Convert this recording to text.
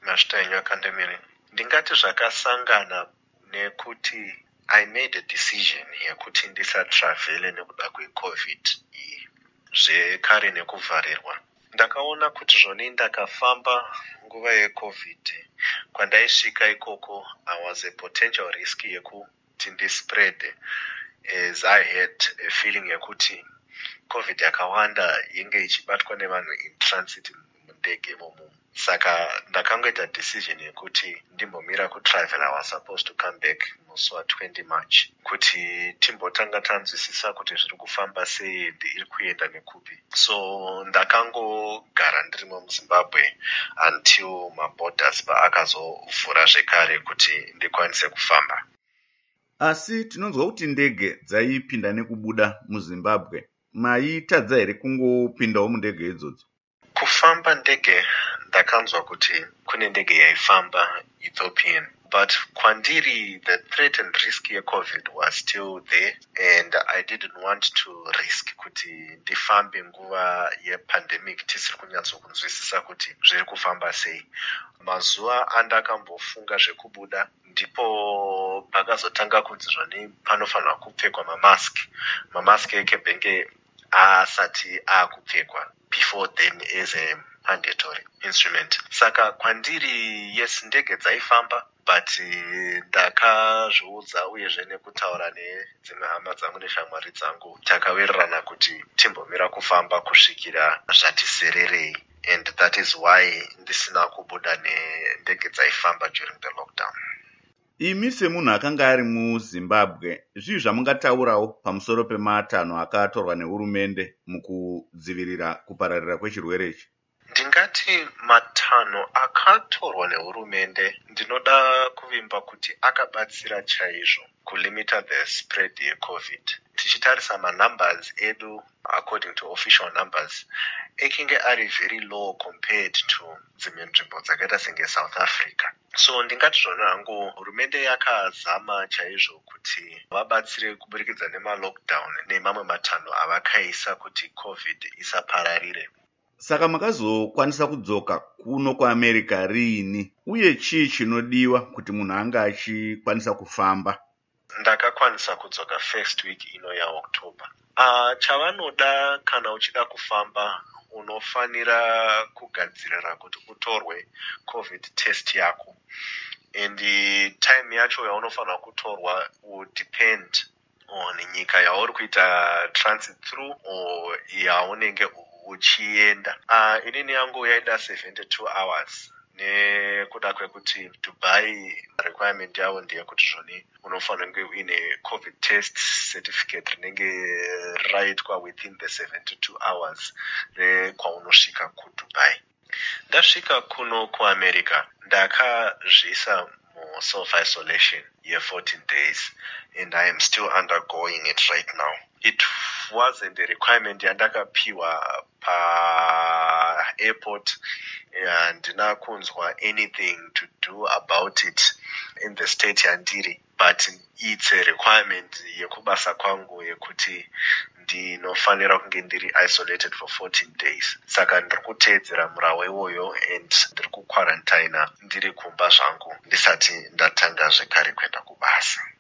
Mashtainywa Kandemiri. Ndingati zvakasangana nekuti I made a decision yekuti ndisatravhele nekuda kweCovid iyi. Zvekare nekuvharirwa. Ndakaona kuti zvoni ndakafamba nguva yeCovid. Kwandaisvika ikoko, I was a potential risk yekuti ndispread, as I had a feeling yekuti COVID yakawanda inge ichibatwa nevanhu in transit mundege imomo. Saka ndakangoita decision yekuti ndimbomira kutravel. I was supposed to come back musi wa20 March kuti timbotanga tanzwisisa kuti zviri kufamba sei, iri kuenda nekupi. So ndakangogara ndirimo muZimbabwe until maborders paakazovhura zvekare kuti ndikwanise kufamba. Asi tinonzwa kuti ndege dzaipinda nekubuda muZimbabwe. Maitadza here kungopindawo mundege idzodzo? Kufamba ndege ndakanzwa kuti kune ndege yaifamba Ethiopian, but kwandiri the threat and risk yeCovid was still there, and I didn't want to risk kuti ndifambe nguva yepandemic tisiri kunyatsokunzwisisa kuti zviri kufamba sei. Mazuva andakambofunga zvekubuda ndipo pakazotanga kunzi zvoni panofanirwa kupfekwa mamask ekebhenge asati akupfekwa before then as a mandatory instrument. Saka kwandiri yes, ndege dzaifamba, but ndakazviudza uyezve nekutaura nedzimwe hama dzangu neshamwari dzangu, takawirirana kuti timbomira kufamba kusvikira zvati sererei, and that is why ndisina kubuda nendege dzaifamba during the lockdown. Imi semunhu akanga ari muZimbabwe, zvii zvamungataurawo pamusoro pematanho akatorwa nehurumende mukudzivirira kupararira kwechirwere ichi? Ndingati matanho akatorwa nehurumende ndinoda kuvimba kuti akabatsira chaizvo kulimita the spread yeCovid. Tichitarisa manumbers edu, according to official numbers, ekinge ari very low compared to dzimwe nzvimbo dzakaita senge South Africa. So ndingati zvona hangu hurumende yakazama chaizvo kuti vabatsire kuburikidza nemalockdown nemamwe matanho avakaisa kuti COVID isapararire. Saka makazokwanisa kudzoka kuno kuAmerica riini, uye chii chinodiwa kuti munhu anga achikwanisa kufamba? Ndakakwanisa kudzoka first week ino yaOctober. Chavanoda kana uchida kufamba unofanira kugadzirira kuti utorwe COVID test yako, and time yacho yaunofanira kutorwa will depend on nyika yauri kuita transit through or yaunenge uchienda. Inini yangu yaida 72 hours nekuda kwekuti Dubai requirement yavo ndeyekuti zvoni unofanira kunge uine COVID test certificate rinenge raitwa within the 72 hours kwaunosvika kuDubai. Ndasvika kuno kuAmerica ndakazvisa self-isolation 14 days, and I am still undergoing it right now. It wasn't a requirement yandakapiwa pa-airport, and ndina kunzwa anything to do about it in the state yandiri, but it's a requirement yekubasa kwangu yekuti ndinofanira kunge ndiri isolated for 14 days. Saka ndiri kuteedzera murau iwoyo, and ndiri kuquarantina ndiri kumba zvangu ndisati ndatanga zvekare kuenda kubasa.